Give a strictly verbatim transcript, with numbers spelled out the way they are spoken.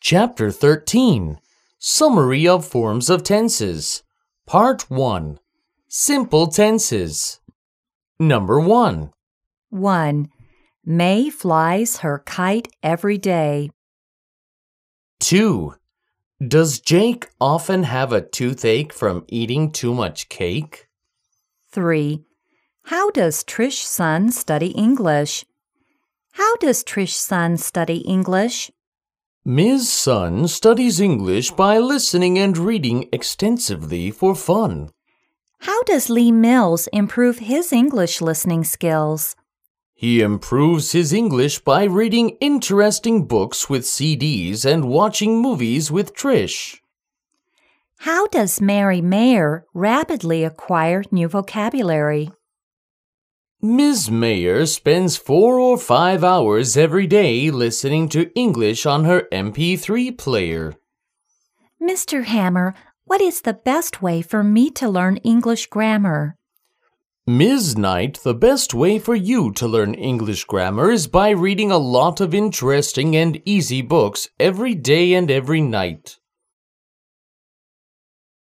Chapter thirteen. Summary of Forms of Tenses. Part one. Simple Tenses. Number one. one. May flies her kite every day. two. Does Jake often have a toothache from eating too much cake? three. How does Trish's son study English? How does Trish's son study English? Miz Sun studies English by listening and reading extensively for fun. How does Lee Mills improve his English listening skills? He improves his English by reading interesting books with C Ds and watching movies with Trish. How does Mary Mayer rapidly acquire new vocabulary? Miz Mayer spends four or five hours every day listening to English on her M P three player. Mister Hammer, what is the best way for me to learn English grammar? Miz Knight, the best way for you to learn English grammar is by reading a lot of interesting and easy books every day and every night.